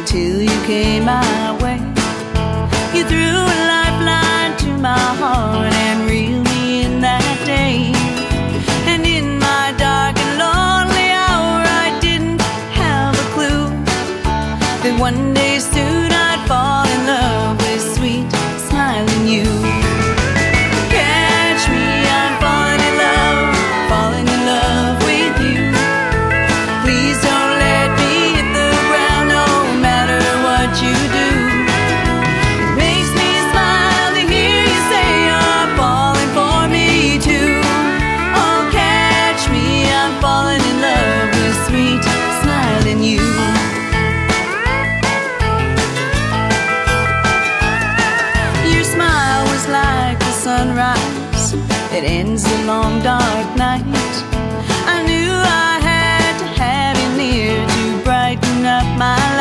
till you came my way. You threw a lifeline to my heart and reeled me in that day. And in my dark and lonely hour, I didn't have a clue that one day soon I'd fall in love with sweet, smiling you. Catch me, I'm falling in love with you. Please don't let me hit the ground, no matter what you do. It makes me smile to hear you say you're falling for me too. Oh, catch me, I'm falling in love with sweet, smiling you. Your smile was like the sunrise that ends the long dark night. I knew I had to have you near to brighten up my life.